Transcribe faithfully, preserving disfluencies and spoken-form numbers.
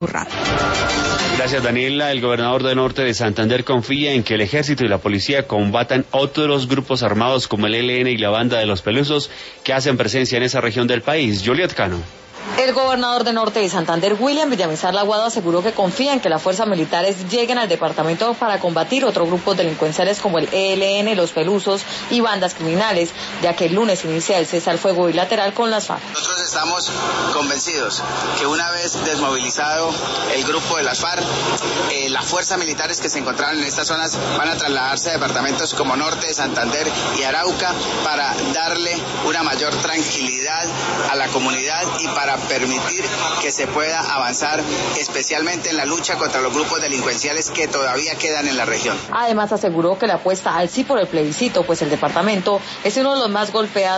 Gracias, Daniela. El gobernador del norte de Santander confía en que el ejército y la policía combatan otros grupos armados como el E L N y la banda de los Pelusos que hacen presencia en esa región del país. Juliet Cano. El gobernador del norte de Santander, William Villamizar Laguado, aseguró que confía en que las fuerzas militares lleguen al departamento para combatir otros grupos delincuenciales como el E L N, los Pelusos y bandas criminales, ya que el lunes inicia el cese al fuego bilateral con las FARC. Nosotros estamos convencidos que una vez desmovilizado el grupo de las FARC, eh, las fuerzas militares que se encontraban en estas zonas van a trasladarse a departamentos como Norte de Santander y Arauca para darle una mayor tranquilidad a la comunidad y para permitir que se pueda avanzar especialmente en la lucha contra los grupos delincuenciales que todavía quedan en la región. Además aseguró que la apuesta al sí por el plebiscito, pues el departamento es uno de los más golpeados